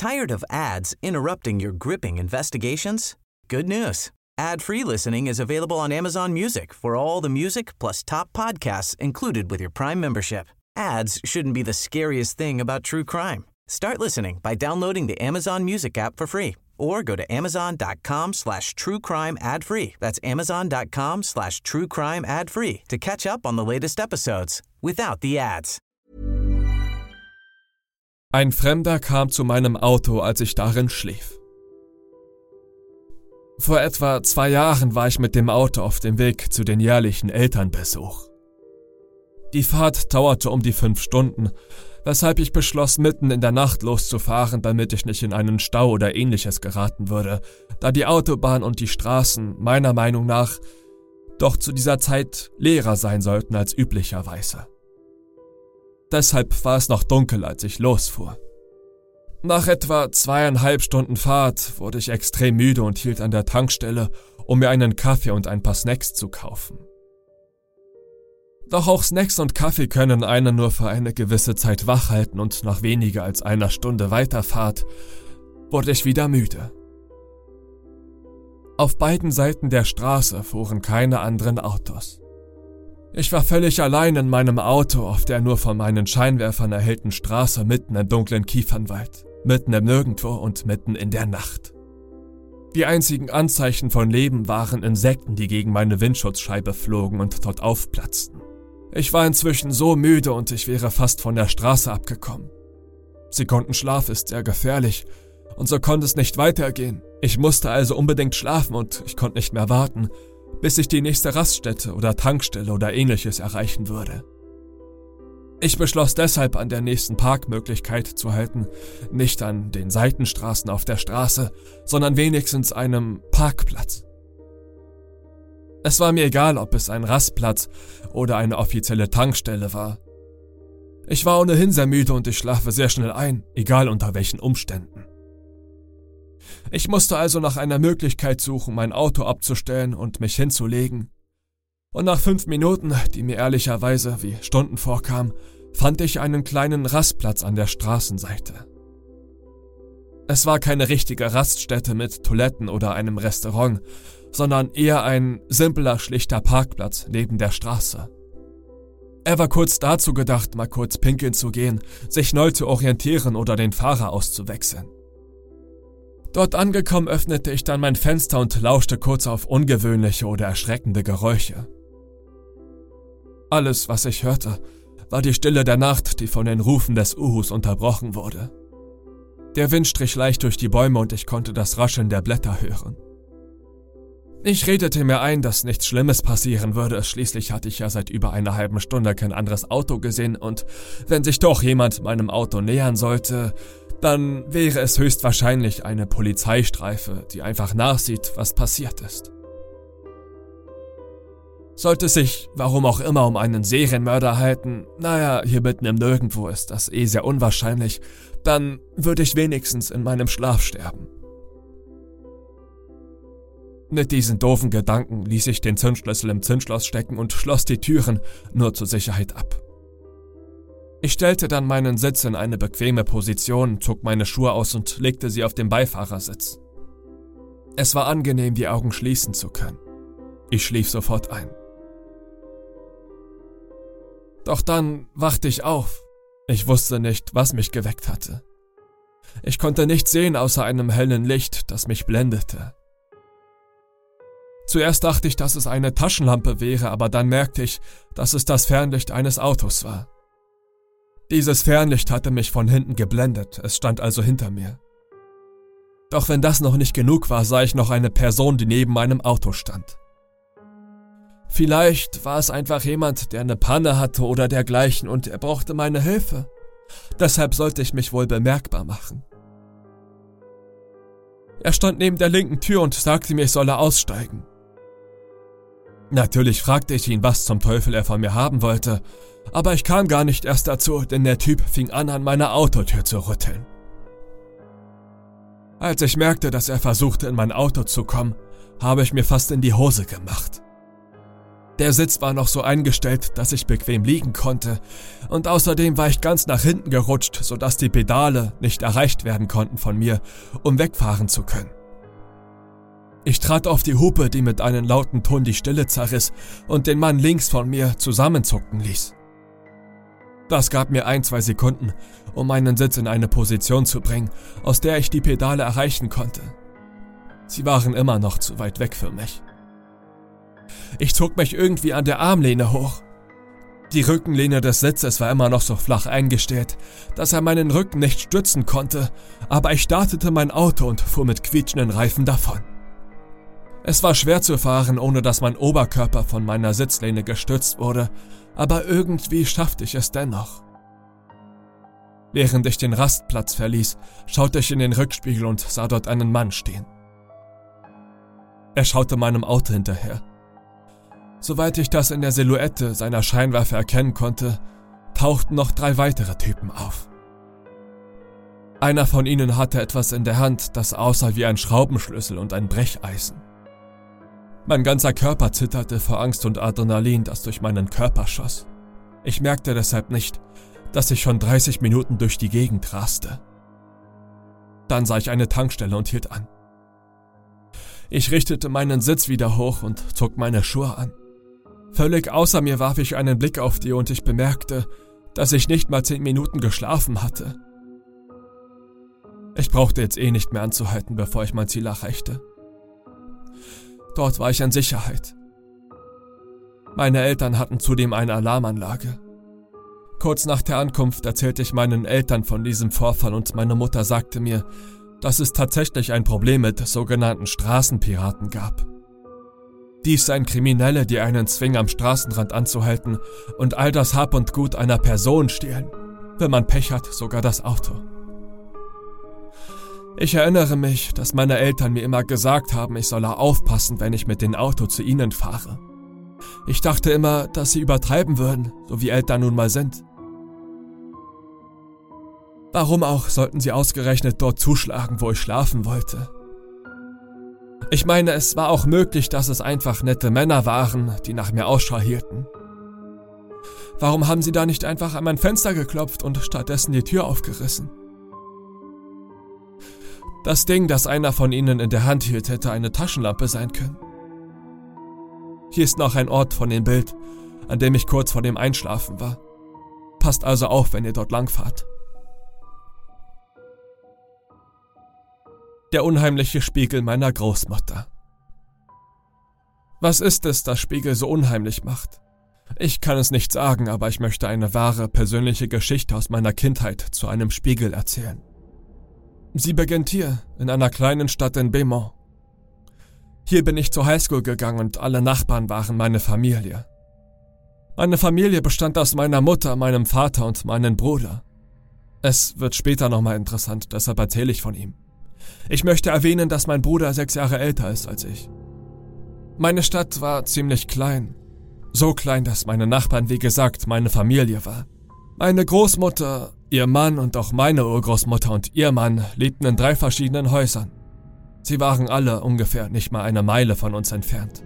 Tired of ads interrupting your gripping investigations? Good news. Ad-free listening is available on Amazon Music for all the music plus top podcasts included with your Prime membership. Ads shouldn't be the scariest thing about true crime. Start listening by downloading the Amazon Music app for free or go to amazon.com/truecrime ad-free. That's amazon.com/truecrime ad-free to catch up on the latest episodes without the ads. Ein Fremder kam zu meinem Auto, als ich darin schlief. Vor etwa 2 Jahren war ich mit dem Auto auf dem Weg zu den jährlichen Elternbesuch. Die Fahrt dauerte um die 5 Stunden, weshalb ich beschloss, mitten in der Nacht loszufahren, damit ich nicht in einen Stau oder ähnliches geraten würde, da die Autobahn und die Straßen meiner Meinung nach doch zu dieser Zeit leerer sein sollten als üblicherweise. Deshalb war es noch dunkel, als ich losfuhr. Nach etwa 2,5 Stunden Fahrt wurde ich extrem müde und hielt an der Tankstelle, um mir einen Kaffee und ein paar Snacks zu kaufen. Doch auch Snacks und Kaffee können einen nur für eine gewisse Zeit wach halten und nach weniger als einer Stunde Weiterfahrt wurde ich wieder müde. Auf beiden Seiten der Straße fuhren keine anderen Autos. Ich war völlig allein in meinem Auto auf der nur von meinen Scheinwerfern erhellten Straße mitten im dunklen Kiefernwald, mitten im Nirgendwo und mitten in der Nacht. Die einzigen Anzeichen von Leben waren Insekten, die gegen meine Windschutzscheibe flogen und dort aufplatzten. Ich war inzwischen so müde und ich wäre fast von der Straße abgekommen. Sekundenschlaf ist sehr gefährlich und so konnte es nicht weitergehen. Ich musste also unbedingt schlafen und ich konnte nicht mehr warten, bis ich die nächste Raststätte oder Tankstelle oder ähnliches erreichen würde. Ich beschloss deshalb, an der nächsten Parkmöglichkeit zu halten, nicht an den Seitenstraßen auf der Straße, sondern wenigstens einem Parkplatz. Es war mir egal, ob es ein Rastplatz oder eine offizielle Tankstelle war. Ich war ohnehin sehr müde und ich schlafe sehr schnell ein, egal unter welchen Umständen. Ich musste also nach einer Möglichkeit suchen, mein Auto abzustellen und mich hinzulegen. Und nach 5 Minuten, die mir ehrlicherweise wie Stunden vorkamen, fand ich einen kleinen Rastplatz an der Straßenseite. Es war keine richtige Raststätte mit Toiletten oder einem Restaurant, sondern eher ein simpler, schlichter Parkplatz neben der Straße. Er war kurz dazu gedacht, mal kurz pinkeln zu gehen, sich neu zu orientieren oder den Fahrer auszuwechseln. Dort angekommen öffnete ich dann mein Fenster und lauschte kurz auf ungewöhnliche oder erschreckende Geräusche. Alles, was ich hörte, war die Stille der Nacht, die von den Rufen des Uhus unterbrochen wurde. Der Wind strich leicht durch die Bäume und ich konnte das Rascheln der Blätter hören. Ich redete mir ein, dass nichts Schlimmes passieren würde, schließlich hatte ich ja seit über einer halben Stunde kein anderes Auto gesehen und wenn sich doch jemand meinem Auto nähern sollte, dann wäre es höchstwahrscheinlich eine Polizeistreife, die einfach nachsieht, was passiert ist. Sollte es sich, warum auch immer, um einen Serienmörder halten, hier mitten im Nirgendwo ist das sehr unwahrscheinlich, dann würde ich wenigstens in meinem Schlaf sterben. Mit diesen doofen Gedanken ließ ich den Zündschlüssel im Zündschloss stecken und schloss die Türen nur zur Sicherheit ab. Ich stellte dann meinen Sitz in eine bequeme Position, zog meine Schuhe aus und legte sie auf den Beifahrersitz. Es war angenehm, die Augen schließen zu können. Ich schlief sofort ein. Doch dann wachte ich auf. Ich wusste nicht, was mich geweckt hatte. Ich konnte nichts sehen außer einem hellen Licht, das mich blendete. Zuerst dachte ich, dass es eine Taschenlampe wäre, aber dann merkte ich, dass es das Fernlicht eines Autos war. Dieses Fernlicht hatte mich von hinten geblendet, es stand also hinter mir. Doch wenn das noch nicht genug war, sah ich noch eine Person, die neben meinem Auto stand. Vielleicht war es einfach jemand, der eine Panne hatte oder dergleichen und er brauchte meine Hilfe. Deshalb sollte ich mich wohl bemerkbar machen. Er stand neben der linken Tür und sagte mir, ich solle aussteigen. Natürlich fragte ich ihn, was zum Teufel er von mir haben wollte, aber ich kam gar nicht erst dazu, denn der Typ fing an meiner Autotür zu rütteln. Als ich merkte, dass er versuchte, in mein Auto zu kommen, habe ich mir fast in die Hose gemacht. Der Sitz war noch so eingestellt, dass ich bequem liegen konnte, und außerdem war ich ganz nach hinten gerutscht, sodass die Pedale nicht erreicht werden konnten von mir, um wegfahren zu können. Ich trat auf die Hupe, die mit einem lauten Ton die Stille zerriss und den Mann links von mir zusammenzucken ließ. Das gab mir 1-2 Sekunden, um meinen Sitz in eine Position zu bringen, aus der ich die Pedale erreichen konnte. Sie waren immer noch zu weit weg für mich. Ich zog mich irgendwie an der Armlehne hoch. Die Rückenlehne des Sitzes war immer noch so flach eingestellt, dass er meinen Rücken nicht stützen konnte, aber ich startete mein Auto und fuhr mit quietschenden Reifen davon. Es war schwer zu fahren, ohne dass mein Oberkörper von meiner Sitzlehne gestützt wurde, aber irgendwie schaffte ich es dennoch. Während ich den Rastplatz verließ, schaute ich in den Rückspiegel und sah dort einen Mann stehen. Er schaute meinem Auto hinterher. Soweit ich das in der Silhouette seiner Scheinwerfer erkennen konnte, tauchten noch 3 weitere Typen auf. Einer von ihnen hatte etwas in der Hand, das aussah wie ein Schraubenschlüssel und ein Brecheisen. Mein ganzer Körper zitterte vor Angst und Adrenalin, das durch meinen Körper schoss. Ich merkte deshalb nicht, dass ich schon 30 Minuten durch die Gegend raste. Dann sah ich eine Tankstelle und hielt an. Ich richtete meinen Sitz wieder hoch und zog meine Schuhe an. Völlig außer mir warf ich einen Blick auf die und ich bemerkte, dass ich nicht mal 10 Minuten geschlafen hatte. Ich brauchte jetzt nicht mehr anzuhalten, bevor ich mein Ziel erreichte. Dort war ich in Sicherheit. Meine Eltern hatten zudem eine Alarmanlage. Kurz nach der Ankunft erzählte ich meinen Eltern von diesem Vorfall und meine Mutter sagte mir, dass es tatsächlich ein Problem mit sogenannten Straßenpiraten gab. Dies seien Kriminelle, die einen zwingen, am Straßenrand anzuhalten und all das Hab und Gut einer Person stehlen. Wenn man Pech hat, sogar das Auto. Ich erinnere mich, dass meine Eltern mir immer gesagt haben, ich solle aufpassen, wenn ich mit dem Auto zu ihnen fahre. Ich dachte immer, dass sie übertreiben würden, so wie Eltern nun mal sind. Warum auch sollten sie ausgerechnet dort zuschlagen, wo ich schlafen wollte? Ich meine, es war auch möglich, dass es einfach nette Männer waren, die nach mir Ausschau hielten. Warum haben sie da nicht einfach an mein Fenster geklopft und stattdessen die Tür aufgerissen? Das Ding, das einer von ihnen in der Hand hielt, hätte eine Taschenlampe sein können. Hier ist noch ein Ort von dem Bild, an dem ich kurz vor dem Einschlafen war. Passt also auf, wenn ihr dort langfahrt. Der unheimliche Spiegel meiner Großmutter. Was ist es, das Spiegel so unheimlich macht? Ich kann es nicht sagen, aber ich möchte eine wahre, persönliche Geschichte aus meiner Kindheit zu einem Spiegel erzählen. Sie beginnt hier, in einer kleinen Stadt in Beaumont. Hier bin ich zur Highschool gegangen und alle Nachbarn waren meine Familie. Meine Familie bestand aus meiner Mutter, meinem Vater und meinem Bruder. Es wird später nochmal interessant, deshalb erzähle ich von ihm. Ich möchte erwähnen, dass mein Bruder 6 Jahre älter ist als ich. Meine Stadt war ziemlich klein. So klein, dass meine Nachbarn, wie gesagt, meine Familie war. Meine Großmutter, ihr Mann und auch meine Urgroßmutter und ihr Mann lebten in 3 verschiedenen Häusern. Sie waren alle ungefähr nicht mal eine Meile von uns entfernt.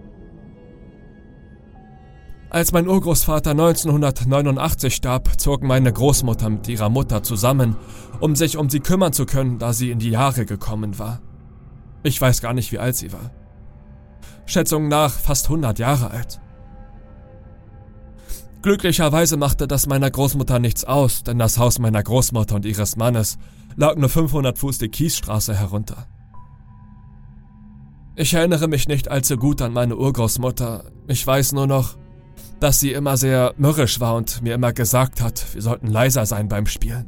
Als mein Urgroßvater 1989 starb, zogen meine Großmutter mit ihrer Mutter zusammen, um sich um sie kümmern zu können, da sie in die Jahre gekommen war. Ich weiß gar nicht, wie alt sie war. Schätzungen nach fast 100 Jahre alt. Glücklicherweise machte das meiner Großmutter nichts aus, denn das Haus meiner Großmutter und ihres Mannes lag nur 500 Fuß die Kiesstraße herunter. Ich erinnere mich nicht allzu gut an meine Urgroßmutter. Ich weiß nur noch, dass sie immer sehr mürrisch war und mir immer gesagt hat, wir sollten leiser sein beim Spielen.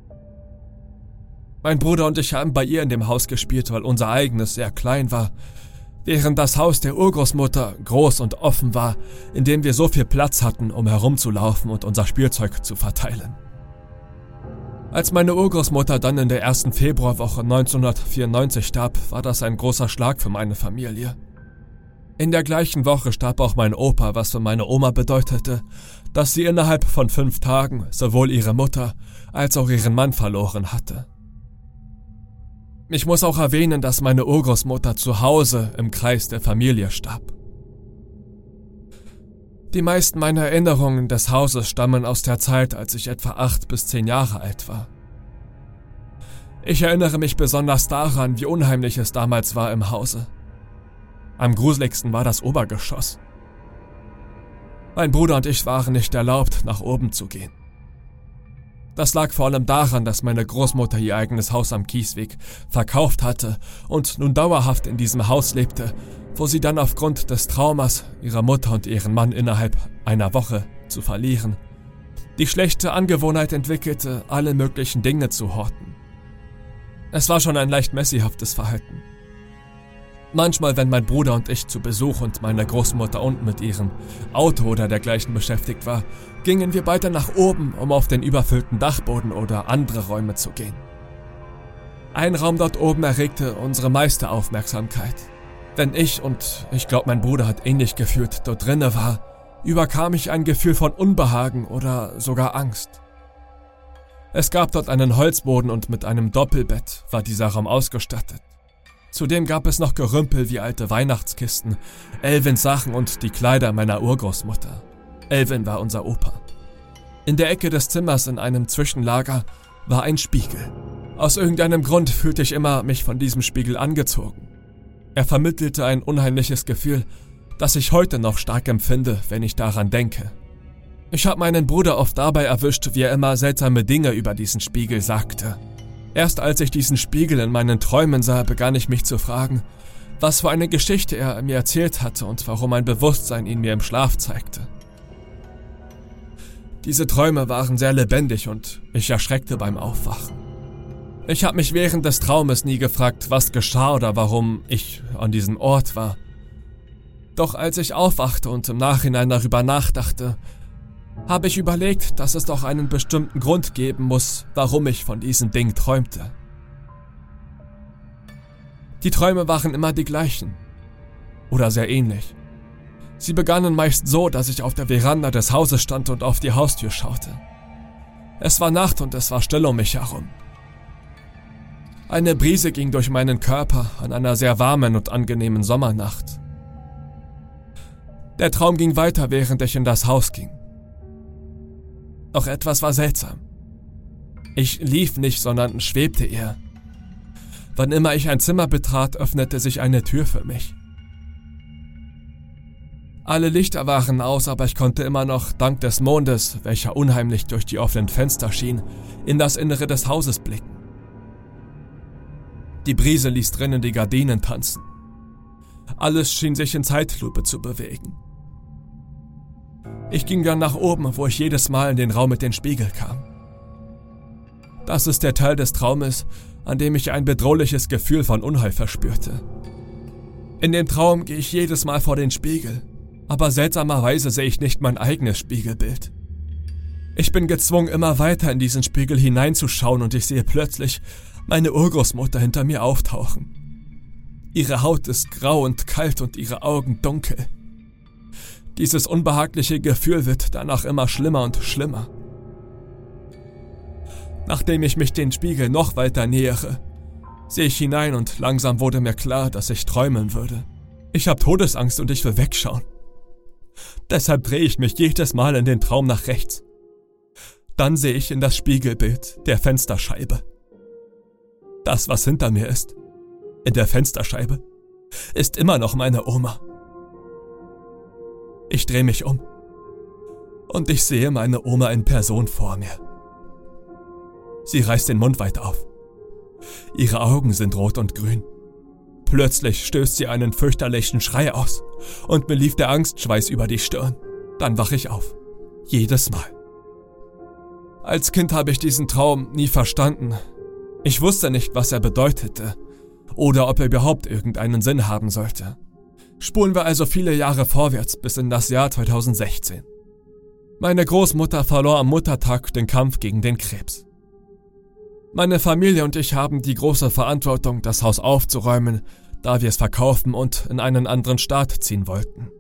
Mein Bruder und ich haben bei ihr in dem Haus gespielt, weil unser eigenes sehr klein war, während das Haus der Urgroßmutter groß und offen war, in dem wir so viel Platz hatten, um herumzulaufen und unser Spielzeug zu verteilen. Als meine Urgroßmutter dann in der ersten Februarwoche 1994 starb, war das ein großer Schlag für meine Familie. In der gleichen Woche starb auch mein Opa, was für meine Oma bedeutete, dass sie innerhalb von 5 Tagen sowohl ihre Mutter als auch ihren Mann verloren hatte. Ich muss auch erwähnen, dass meine Urgroßmutter zu Hause im Kreis der Familie starb. Die meisten meiner Erinnerungen des Hauses stammen aus der Zeit, als ich etwa 8 bis 10 Jahre alt war. Ich erinnere mich besonders daran, wie unheimlich es damals war im Hause. Am gruseligsten war das Obergeschoss. Mein Bruder und ich waren nicht erlaubt, nach oben zu gehen. Das lag vor allem daran, dass meine Großmutter ihr eigenes Haus am Kiesweg verkauft hatte und nun dauerhaft in diesem Haus lebte, wo sie dann aufgrund des Traumas, ihrer Mutter und ihren Mann innerhalb einer Woche zu verlieren, die schlechte Angewohnheit entwickelte, alle möglichen Dinge zu horten. Es war schon ein leicht messihaftes Verhalten. Manchmal, wenn mein Bruder und ich zu Besuch und meine Großmutter unten mit ihrem Auto oder dergleichen beschäftigt war, gingen wir beide nach oben, um auf den überfüllten Dachboden oder andere Räume zu gehen. Ein Raum dort oben erregte unsere meiste Aufmerksamkeit. Wenn ich, und ich glaube mein Bruder hat ähnlich gefühlt, dort drinne war, überkam ich ein Gefühl von Unbehagen oder sogar Angst. Es gab dort einen Holzboden und mit einem Doppelbett war dieser Raum ausgestattet. Zudem gab es noch Gerümpel wie alte Weihnachtskisten, Elvins Sachen und die Kleider meiner Urgroßmutter. Elvin war unser Opa. In der Ecke des Zimmers in einem Zwischenlager war ein Spiegel. Aus irgendeinem Grund fühlte ich immer mich von diesem Spiegel angezogen. Er vermittelte ein unheimliches Gefühl, das ich heute noch stark empfinde, wenn ich daran denke. Ich habe meinen Bruder oft dabei erwischt, wie er immer seltsame Dinge über diesen Spiegel sagte. Erst als ich diesen Spiegel in meinen Träumen sah, begann ich mich zu fragen, was für eine Geschichte er mir erzählt hatte und warum mein Bewusstsein ihn mir im Schlaf zeigte. Diese Träume waren sehr lebendig und ich erschreckte beim Aufwachen. Ich habe mich während des Traumes nie gefragt, was geschah oder warum ich an diesem Ort war. Doch als ich aufwachte und im Nachhinein darüber nachdachte, habe ich überlegt, dass es doch einen bestimmten Grund geben muss, warum ich von diesem Ding träumte. Die Träume waren immer die gleichen. Oder sehr ähnlich. Sie begannen meist so, dass ich auf der Veranda des Hauses stand und auf die Haustür schaute. Es war Nacht und es war still um mich herum. Eine Brise ging durch meinen Körper an einer sehr warmen und angenehmen Sommernacht. Der Traum ging weiter, während ich in das Haus ging. Doch etwas war seltsam. Ich lief nicht, sondern schwebte eher. Wann immer ich ein Zimmer betrat, öffnete sich eine Tür für mich. Alle Lichter waren aus, aber ich konnte immer noch, dank des Mondes, welcher unheimlich durch die offenen Fenster schien, in das Innere des Hauses blicken. Die Brise ließ drinnen die Gardinen tanzen. Alles schien sich in Zeitlupe zu bewegen. Ich ging dann nach oben, wo ich jedes Mal in den Raum mit dem Spiegel kam. Das ist der Teil des Traumes, an dem ich ein bedrohliches Gefühl von Unheil verspürte. In dem Traum gehe ich jedes Mal vor den Spiegel, aber seltsamerweise sehe ich nicht mein eigenes Spiegelbild. Ich bin gezwungen, immer weiter in diesen Spiegel hineinzuschauen und ich sehe plötzlich meine Urgroßmutter hinter mir auftauchen. Ihre Haut ist grau und kalt und ihre Augen dunkel. Dieses unbehagliche Gefühl wird danach immer schlimmer und schlimmer. Nachdem ich mich den Spiegel noch weiter nähere, sehe ich hinein und langsam wurde mir klar, dass ich träumen würde. Ich habe Todesangst und ich will wegschauen. Deshalb drehe ich mich jedes Mal in den Traum nach rechts. Dann sehe ich in das Spiegelbild der Fensterscheibe. Das, was hinter mir ist, in der Fensterscheibe, ist immer noch meine Oma. Ich drehe mich um und ich sehe meine Oma in Person vor mir. Sie reißt den Mund weit auf. Ihre Augen sind rot und grün. Plötzlich stößt sie einen fürchterlichen Schrei aus und mir lief der Angstschweiß über die Stirn. Dann wache ich auf. Jedes Mal. Als Kind habe ich diesen Traum nie verstanden. Ich wusste nicht, was er bedeutete oder ob er überhaupt irgendeinen Sinn haben sollte. Spulen wir also viele Jahre vorwärts bis in das Jahr 2016. Meine Großmutter verlor am Muttertag den Kampf gegen den Krebs. Meine Familie und ich haben die große Verantwortung, das Haus aufzuräumen, da wir es verkaufen und in einen anderen Staat ziehen wollten.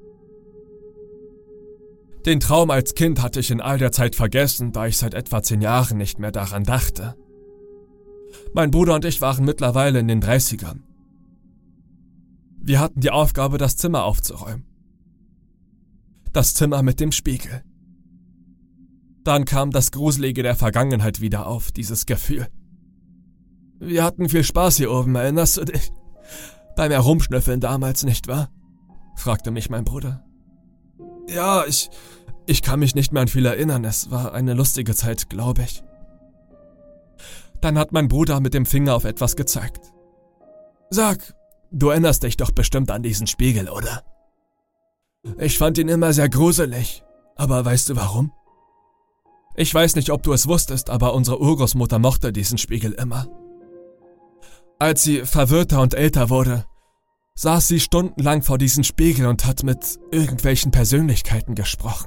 Den Traum als Kind hatte ich in all der Zeit vergessen, da ich seit etwa 10 Jahren nicht mehr daran dachte. Mein Bruder und ich waren mittlerweile in den 30ern. Wir hatten die Aufgabe, das Zimmer aufzuräumen. Das Zimmer mit dem Spiegel. Dann kam das Gruselige der Vergangenheit wieder auf, dieses Gefühl. Wir hatten viel Spaß hier oben, erinnerst du dich? Beim Herumschnüffeln damals, nicht wahr? Fragte mich mein Bruder. Ja, ich kann mich nicht mehr an viel erinnern, es war eine lustige Zeit, glaube ich. Dann hat mein Bruder mit dem Finger auf etwas gezeigt. Sag, du erinnerst dich doch bestimmt an diesen Spiegel, oder? Ich fand ihn immer sehr gruselig, aber weißt du warum? Ich weiß nicht, ob du es wusstest, aber unsere Urgroßmutter mochte diesen Spiegel immer. Als sie verwirrter und älter wurde, saß sie stundenlang vor diesem Spiegel und hat mit irgendwelchen Persönlichkeiten gesprochen.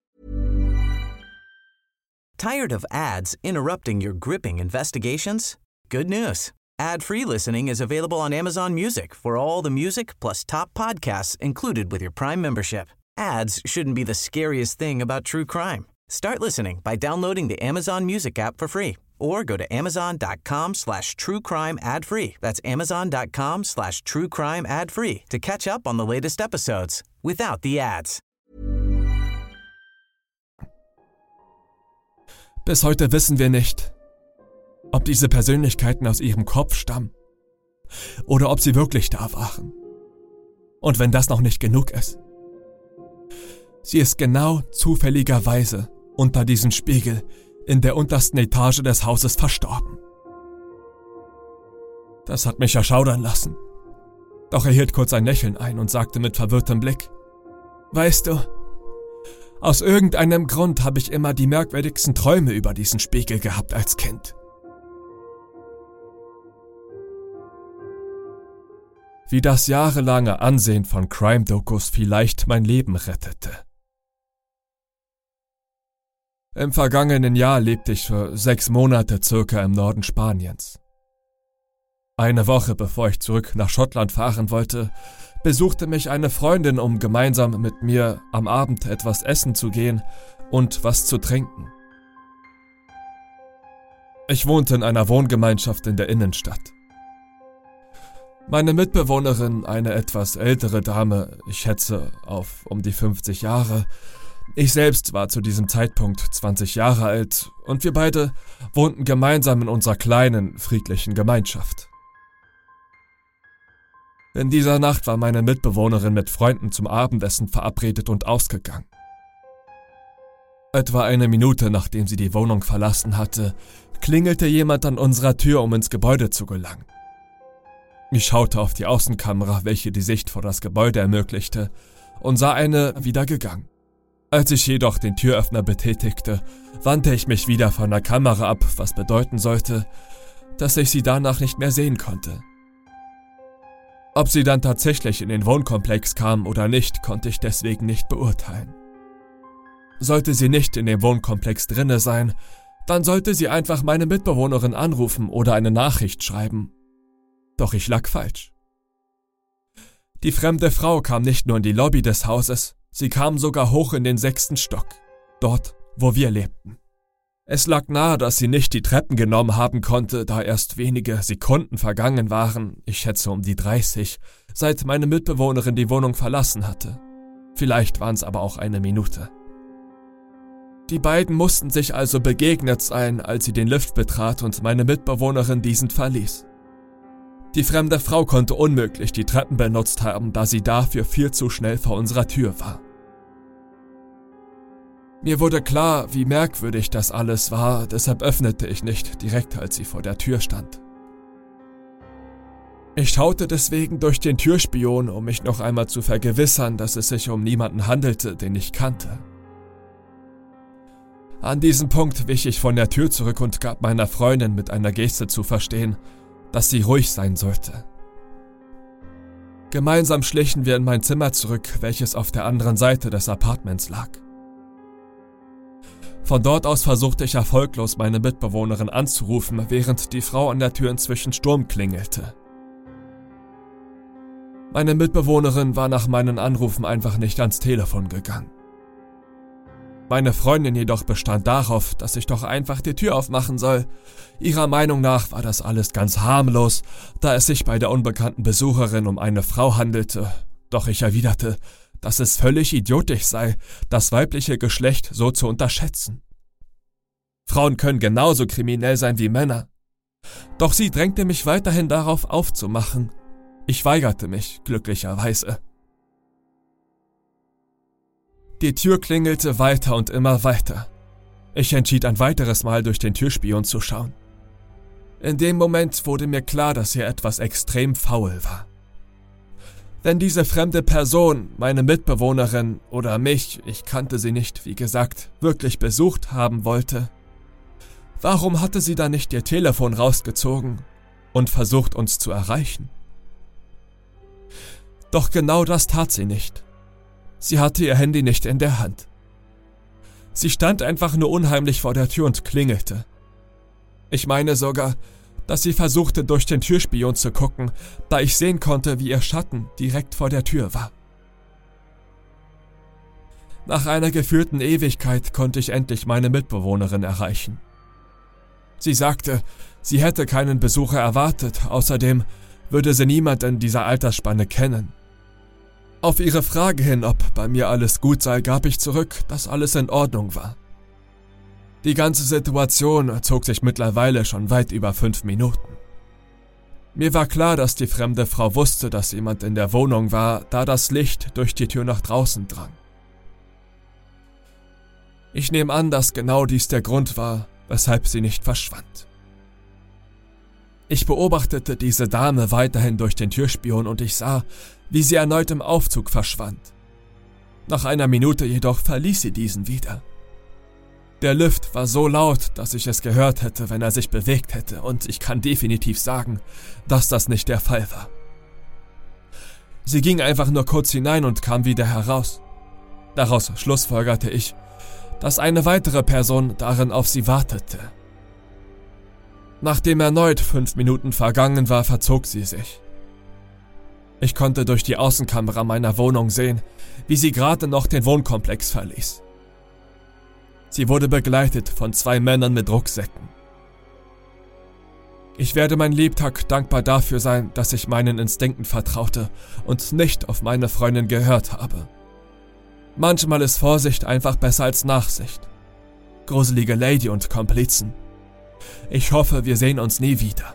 Tired of ads interrupting your gripping investigations? Good news. Ad-free listening is available on Amazon Music for all the music plus top podcasts included with your Prime membership. Ads shouldn't be the scariest thing about true crime. Start listening by downloading the Amazon Music app for free or go to amazon.com/truecrime ad-free. That's amazon.com/truecrime ad-free to catch up on the latest episodes without the ads. Bis heute wissen wir nicht, ob diese Persönlichkeiten aus ihrem Kopf stammen oder ob sie wirklich da waren. Und wenn das noch nicht genug ist, sie ist genau zufälligerweise unter diesem Spiegel in der untersten Etage des Hauses verstorben. Das hat mich erschaudern lassen. Doch er hielt kurz ein Lächeln ein und sagte mit verwirrtem Blick: Weißt du, aus irgendeinem Grund habe ich immer die merkwürdigsten Träume über diesen Spiegel gehabt als Kind. Wie das jahrelange Ansehen von Crime-Dokus vielleicht mein Leben rettete. Im vergangenen Jahr lebte ich für 6 Monate circa im Norden Spaniens. Eine Woche bevor ich zurück nach Schottland fahren wollte, besuchte mich eine Freundin, um gemeinsam mit mir am Abend etwas essen zu gehen und was zu trinken. Ich wohnte in einer Wohngemeinschaft in der Innenstadt. Meine Mitbewohnerin, eine etwas ältere Dame, ich schätze auf um die 50 Jahre, ich selbst war zu diesem Zeitpunkt 20 Jahre alt und wir beide wohnten gemeinsam in unserer kleinen, friedlichen Gemeinschaft. In dieser Nacht war meine Mitbewohnerin mit Freunden zum Abendessen verabredet und ausgegangen. Etwa eine Minute nachdem sie die Wohnung verlassen hatte, klingelte jemand an unserer Tür, um ins Gebäude zu gelangen. Ich schaute auf die Außenkamera, welche die Sicht vor das Gebäude ermöglichte, und sah eine wieder gegangen. Als ich jedoch den Türöffner betätigte, wandte ich mich wieder von der Kamera ab, was bedeuten sollte, dass ich sie danach nicht mehr sehen konnte. Ob sie dann tatsächlich in den Wohnkomplex kam oder nicht, konnte ich deswegen nicht beurteilen. Sollte sie nicht in dem Wohnkomplex drinne sein, dann sollte sie einfach meine Mitbewohnerin anrufen oder eine Nachricht schreiben. Doch ich lag falsch. Die fremde Frau kam nicht nur in die Lobby des Hauses, sie kam sogar hoch in den 6. Stock, dort, wo wir lebten. Es lag nahe, dass sie nicht die Treppen genommen haben konnte, da erst wenige Sekunden vergangen waren, ich schätze um die 30, seit meine Mitbewohnerin die Wohnung verlassen hatte. Vielleicht waren es aber auch eine Minute. Die beiden mussten sich also begegnet sein, als sie den Lift betrat und meine Mitbewohnerin diesen verließ. Die fremde Frau konnte unmöglich die Treppen benutzt haben, da sie dafür viel zu schnell vor unserer Tür war. Mir wurde klar, wie merkwürdig das alles war, deshalb öffnete ich nicht direkt, als sie vor der Tür stand. Ich schaute deswegen durch den Türspion, um mich noch einmal zu vergewissern, dass es sich um niemanden handelte, den ich kannte. An diesem Punkt wich ich von der Tür zurück und gab meiner Freundin mit einer Geste zu verstehen, dass sie ruhig sein sollte. Gemeinsam schlichen wir in mein Zimmer zurück, welches auf der anderen Seite des Apartments lag. Von dort aus versuchte ich erfolglos, meine Mitbewohnerin anzurufen, während die Frau an der Tür inzwischen Sturm klingelte. Meine Mitbewohnerin war nach meinen Anrufen einfach nicht ans Telefon gegangen. Meine Freundin jedoch bestand darauf, dass ich doch einfach die Tür aufmachen soll. Ihrer Meinung nach war das alles ganz harmlos, da es sich bei der unbekannten Besucherin um eine Frau handelte. Doch ich erwiderte, dass es völlig idiotisch sei, das weibliche Geschlecht so zu unterschätzen. Frauen können genauso kriminell sein wie Männer. Doch sie drängte mich weiterhin darauf aufzumachen. Ich weigerte mich, glücklicherweise. Die Tür klingelte weiter und immer weiter. Ich entschied ein weiteres Mal durch den Türspion zu schauen. In dem Moment wurde mir klar, dass hier etwas extrem faul war. Wenn diese fremde Person, meine Mitbewohnerin oder mich, ich kannte sie nicht, wie gesagt, wirklich besucht haben wollte, warum hatte sie dann nicht ihr Telefon rausgezogen und versucht, uns zu erreichen? Doch genau das tat sie nicht. Sie hatte ihr Handy nicht in der Hand. Sie stand einfach nur unheimlich vor der Tür und klingelte. Ich meine sogar, dass sie versuchte, durch den Türspion zu gucken, da ich sehen konnte, wie ihr Schatten direkt vor der Tür war. Nach einer gefühlten Ewigkeit konnte ich endlich meine Mitbewohnerin erreichen. Sie sagte, sie hätte keinen Besucher erwartet, außerdem würde sie niemand in dieser Altersspanne kennen. Auf ihre Frage hin, ob bei mir alles gut sei, gab ich zurück, dass alles in Ordnung war. Die ganze Situation zog sich mittlerweile schon weit über 5 Minuten. Mir war klar, dass die fremde Frau wusste, dass jemand in der Wohnung war, da das Licht durch die Tür nach draußen drang. Ich nehme an, dass genau dies der Grund war, weshalb sie nicht verschwand. Ich beobachtete diese Dame weiterhin durch den Türspion und ich sah, wie sie erneut im Aufzug verschwand. Nach einer Minute jedoch verließ sie diesen wieder. Der Lift war so laut, dass ich es gehört hätte, wenn er sich bewegt hätte, und ich kann definitiv sagen, dass das nicht der Fall war. Sie ging einfach nur kurz hinein und kam wieder heraus. Daraus schlussfolgerte ich, dass eine weitere Person darin auf sie wartete. Nachdem erneut 5 Minuten vergangen war, verzog sie sich. Ich konnte durch die Außenkamera meiner Wohnung sehen, wie sie gerade noch den Wohnkomplex verließ. Sie wurde begleitet von 2 Männern mit Rucksäcken. Ich werde mein Lebtag dankbar dafür sein, dass ich meinen Instinkten vertraute und nicht auf meine Freundin gehört habe. Manchmal ist Vorsicht einfach besser als Nachsicht. Gruselige Lady und Komplizen. Ich hoffe, wir sehen uns nie wieder.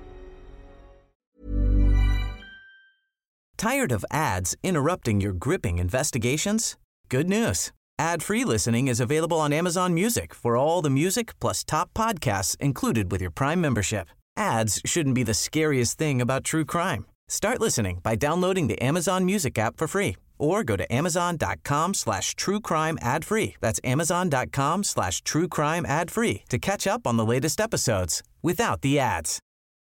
Tired of ads interrupting your gripping investigations? Good news. Ad-free listening is available on Amazon Music for all the music plus top podcasts included with your Prime membership. Ads shouldn't be the scariest thing about true crime. Start listening by downloading the Amazon Music app for free or go to amazon.com/truecrime ad-free. That's amazon.com/truecrime ad-free to catch up on the latest episodes without the ads.